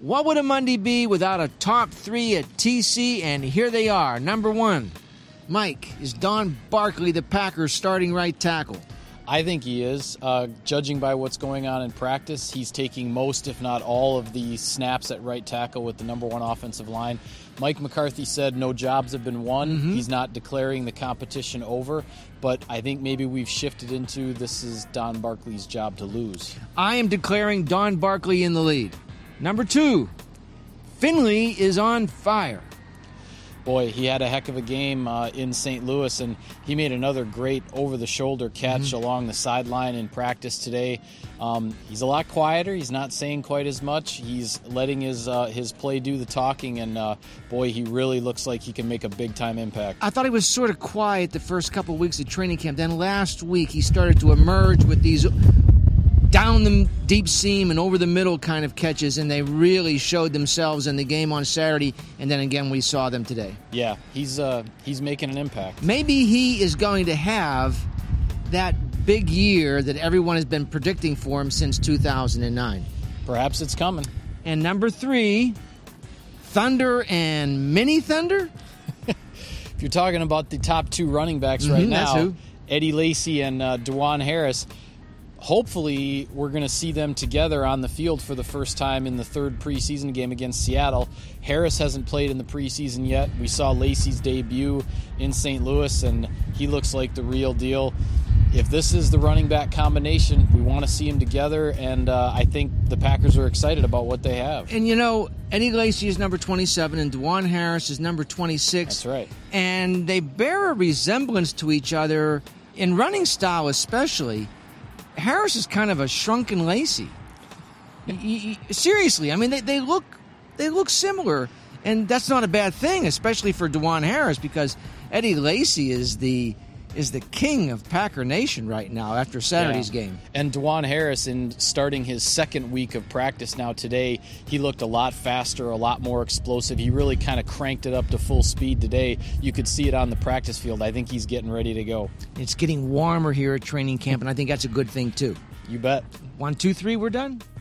What would a Monday be without a top three at TC? And here they are. Number one, Mike, is Don Barkley the Packers' starting right tackle? I think he is. Judging by what's going on in practice, he's taking most, if not all, of the snaps at right tackle with the number one offensive line. Mike McCarthy said no jobs have been won. Mm-hmm. He's not declaring the competition over, but I think maybe we've shifted into this is Don Barkley's job to lose. I am declaring Don Barkley in the lead. Number two, Finley is on fire. Boy, he had a heck of a game in St. Louis, and he made another great over-the-shoulder catch along the sideline in practice today. He's a lot quieter. He's not saying quite as much. He's letting his play do the talking, and boy, he really looks like he can make a big-time impact. I thought he was sort of quiet the first couple of weeks of training camp. Then last week, he started to emerge with these down the deep seam and over the middle kind of catches, and they really showed themselves in the game on Saturday, and then again we saw them today. Yeah, he's making an impact. Maybe he is going to have that big year that everyone has been predicting for him since 2009. Perhaps it's coming. And number three, Thunder and Mini Thunder? If you're talking about the top two running backs right now, that's who. Eddie Lacy and DeJuan Harris, hopefully we're going to see them together on the field for the first time in the third preseason game against Seattle. Harris hasn't played in the preseason yet. We saw Lacy's debut in St. Louis, and he looks like the real deal. If this is the running back combination, we want to see them together, and I think the Packers are excited about what they have. And, you know, Eddie Lacy is number 27, and DeJuan Harris is number 26. That's right. And they bear a resemblance to each other in running style especially. Harris is kind of a shrunken Lacy. Seriously, I mean, they look similar, and that's not a bad thing, especially for DeJuan Harris, because Eddie Lacy is the king of Packer Nation right now after Saturday's game. And DeJuan Harris, in starting his second week of practice now today, he looked a lot faster, a lot more explosive. He really kind of cranked it up to full speed today. You could see it on the practice field. I think he's getting ready to go. It's getting warmer here at training camp, and I think that's a good thing, too. You bet. 1, 2, 3, we're done.